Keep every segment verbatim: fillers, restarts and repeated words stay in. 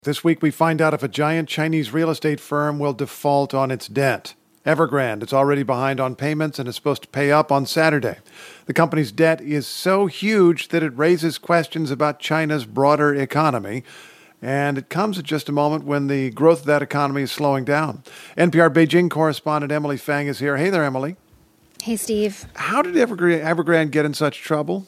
This week, we find out if a giant Chinese real estate firm will default on its debt. Evergrande is already behind on payments and is supposed to pay up on Saturday. The company's debt is so huge that it raises questions about China's broader economy. And it comes at just a moment when the growth of that economy is slowing down. N P R Beijing correspondent Emily Fang is here. Hey there, Emily. Hey, Steve. How did Evergrande, Evergrande get in such trouble?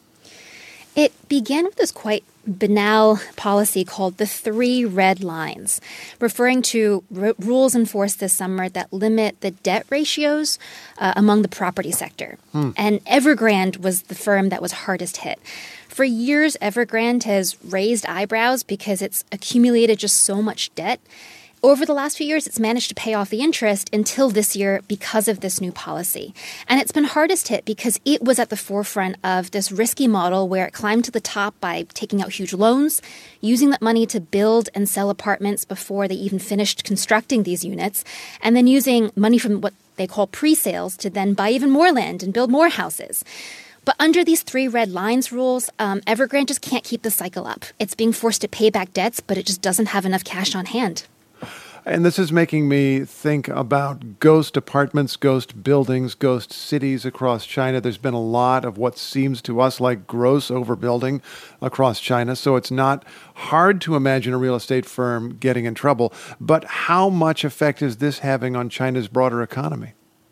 It began with this quite banal policy called the three red lines, referring to r- rules enforced this summer that limit the debt ratios uh, among the property sector. Hmm. And Evergrande was the firm that was hardest hit. For years, Evergrande has raised eyebrows because it's accumulated just so much debt. Over the last few years, it's managed to pay off the interest until this year because of this new policy. And it's been hardest hit because it was at the forefront of this risky model where it climbed to the top by taking out huge loans, using that money to build and sell apartments before they even finished constructing these units, and then using money from what they call pre-sales to then buy even more land and build more houses. But under these three red lines rules, um, Evergrande just can't keep the cycle up. It's being forced to pay back debts, but it just doesn't have enough cash on hand. And this is making me think about ghost apartments, ghost buildings, ghost cities across China. There's been a lot of what seems to us like gross overbuilding across China. So it's not hard to imagine a real estate firm getting in trouble. But how much effect is this having on China's broader economy?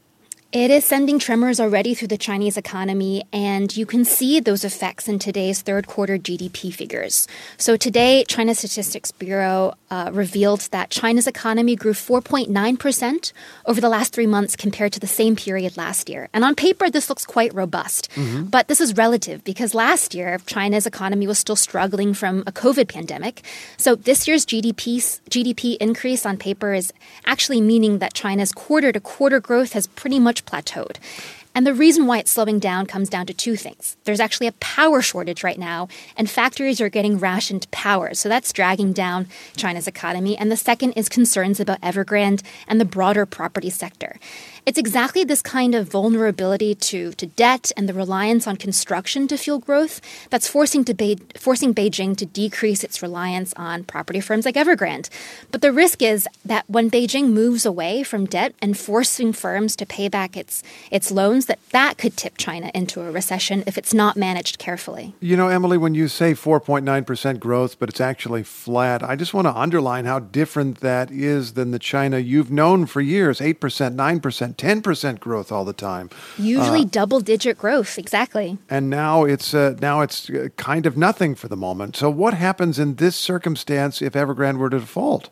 It is sending tremors already through the Chinese economy, and you can see those effects in today's third quarter G D P figures. So today, China Statistics Bureau uh, revealed that China's economy grew four point nine percent over the last three months compared to the same period last year. And on paper, this looks quite robust. Mm-hmm. But this is relative because last year, China's economy was still struggling from a COVID pandemic. So this year's G D P, G D P increase on paper is actually meaning that China's quarter-to-quarter growth has pretty much plateaued. And the reason why it's slowing down comes down to two things. There's actually a power shortage right now, and factories are getting rationed power. So that's dragging down China's economy. And the second is concerns about Evergrande and the broader property sector. It's exactly this kind of vulnerability to, to debt and the reliance on construction to fuel growth that's forcing, to Be- forcing Beijing to decrease its reliance on property firms like Evergrande. But the risk is that when Beijing moves away from debt and forcing firms to pay back its, its loans, that that could tip China into a recession if it's not managed carefully. You know, Emily, when you say four point nine percent growth, but it's actually flat, I just want to underline how different that is than the China you've known for years, eight percent, nine percent, ten percent growth all the time. Usually uh, double-digit growth, exactly. And now it's uh, now it's kind of nothing for the moment. So what happens in this circumstance if Evergrande were to default?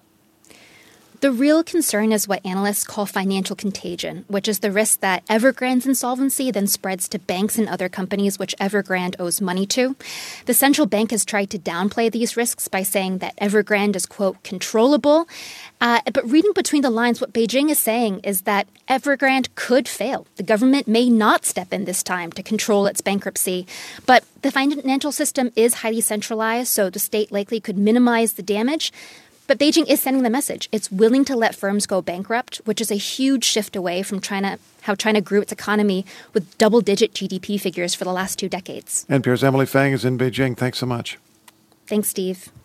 The real concern is what analysts call financial contagion, which is the risk that Evergrande's insolvency then spreads to banks and other companies which Evergrande owes money to. The central bank has tried to downplay these risks by saying that Evergrande is, quote, controllable. Uh, but reading between the lines, what Beijing is saying is that Evergrande could fail. The government may not step in this time to control its bankruptcy, but the financial system is highly centralized, so the state likely could minimize the damage. But Beijing is sending the message. It's willing to let firms go bankrupt, which is a huge shift away from China, how China grew its economy with double-digit G D P figures for the last two decades. N P R's Emily Fang is in Beijing. Thanks so much. Thanks, Steve.